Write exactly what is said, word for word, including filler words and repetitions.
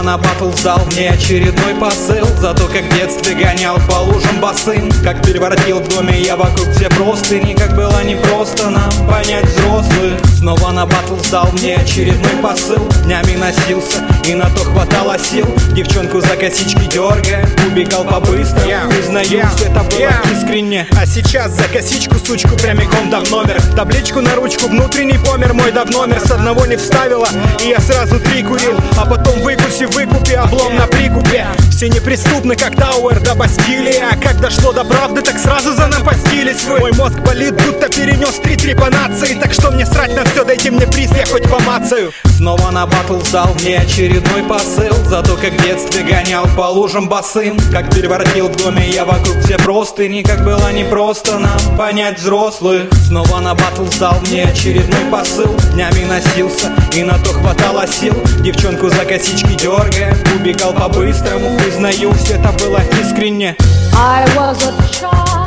на батл сдал мне очередной посыл за то, как в детстве гонял по лужам босым, как переворотил в доме я вокруг все простыни, как было непросто нам понять взрослых. Снова на батл сдал мне очередной посыл, днями носился и на то хватало сил, девчонку за косички дергая, убегал по-быстрому, yeah, признаюсь, yeah, это было yeah. искренне. А сейчас за косичку сучку прямиком да в номер, табличку на ручку, внутренний помер мой да в номер. С одного не вставила, и я сразу три курил, а потом выкуси в выкупе, облом на прикупе. Все неприступны, как Тауэр до Бастилии, а как дошло до правды, так сразу занапастились вы. Мой мозг болит, будто перенес три трепанации, так что мне срать на все, дайте мне приз, я хоть помацаю. Снова на батл сдал мне очередной посыл за то, как в детстве гонял по лужам босым, как переворотил в доме я вокруг все простыни, как было непросто нам понять взрослых. Снова на батл сдал мне очередной посыл, днями носился и на то хватало сил, девчонку за косички дергая, убегал по-быстрому, признаюсь, это было искренне. I was a child.